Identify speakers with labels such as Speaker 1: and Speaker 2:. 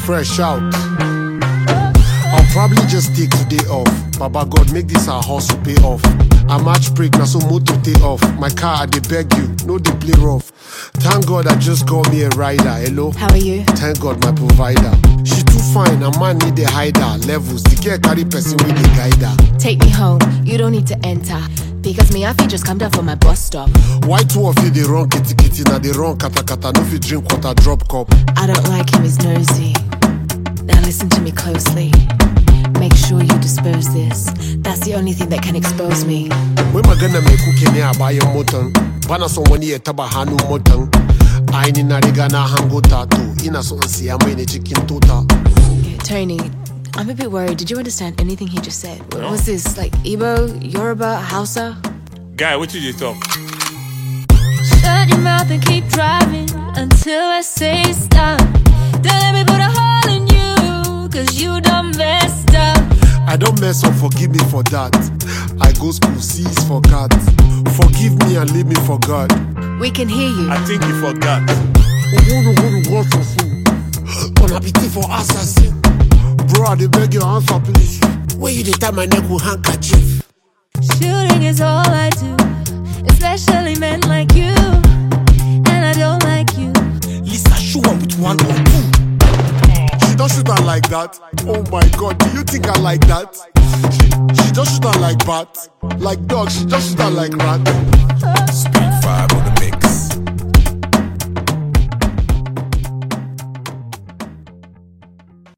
Speaker 1: fresh out. I'll probably just take today off. Baba God, make this our hustle pay off. I match break, now so motor take off. My car, they beg you, no they play rough. Thank God I just got me a rider, hello?
Speaker 2: How are you?
Speaker 1: Thank God my provider. She too fine, a man need a hider. Levels, the girl carry person with the guider.
Speaker 2: Take me home, you don't need to enter. Because me, I feel just come down from my bus stop.
Speaker 1: Why two of you, they run kitty kitty, now they run kata kata, no fit drink water, drop cup.
Speaker 2: I don't like him, he's nosy. Now listen to me closely. Make sure you dispose this. That's the only thing that can expose me.
Speaker 1: When my gonna make cooking here by your motor. Bana someone here taba hanu motor. I need na regana hango tattoo. Ina so see I'm in a chicken tota.
Speaker 2: Tony, I'm a bit worried. Did you understand anything he just said? What was this? Like Igbo, Yoruba, Hausa?
Speaker 3: Guy, what did you talk?
Speaker 4: Shut your mouth and keep driving until I say stop. Don't let me put a hole in you, cause you done messed up.
Speaker 1: I don't mess up, forgive me for that. I go school, C's for cat. Forgive me and leave me for God.
Speaker 2: We can hear you.
Speaker 3: I think you forgot.
Speaker 1: On appetite for assassin. Bro, I dey beg your answer, please. Where you dey tie my neck with handkerchief?
Speaker 4: Shooting is all I do, especially men like you. And I don't like you.
Speaker 1: Lisa, shoot her with 1 or 2. She don't shoot her like that. Oh my God, do you think I like that? She just shoot her like bat. Like dog, she just shoot her like rat.
Speaker 5: Speed 5